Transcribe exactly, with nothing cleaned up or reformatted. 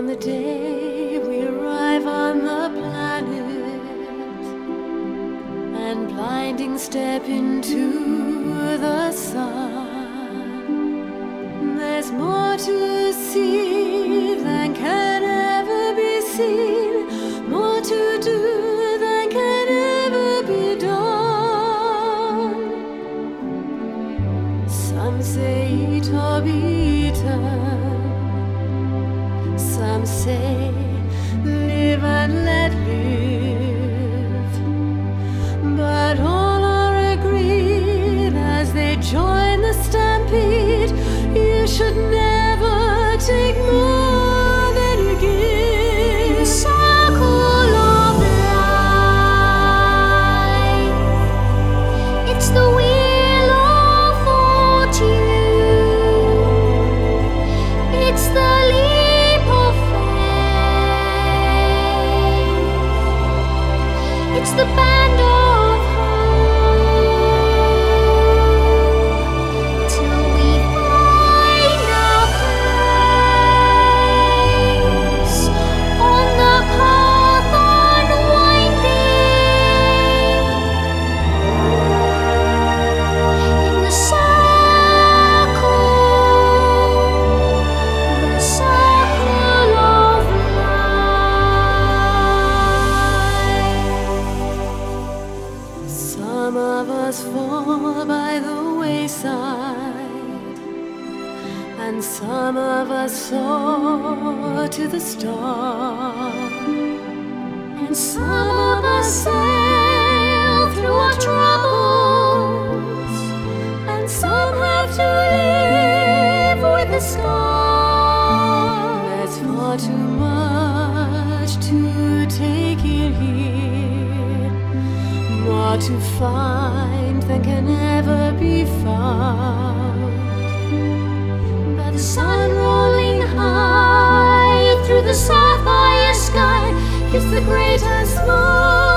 On the day we arrive on the planet and blinding step into the sun, there's more to see than can ever be seen, more to do than can ever be done. Some say eat or be eaten, some say live and let live, but all are agreed as they join the stampede, you should never take more than you give. The circle of life, it's the wheel of fortune, it's the leap of faith, it's the band of hope, till we find our place on the path unwinding, in the circle, the circle of life. Some of us fall by the wayside, and some of us soar to the stars, and some of us sail through our troubles, and some have to live with the scars. There's far too much to take in here, more to find than can ever be found. But the sun rolling high through the sapphire sky gives the great and small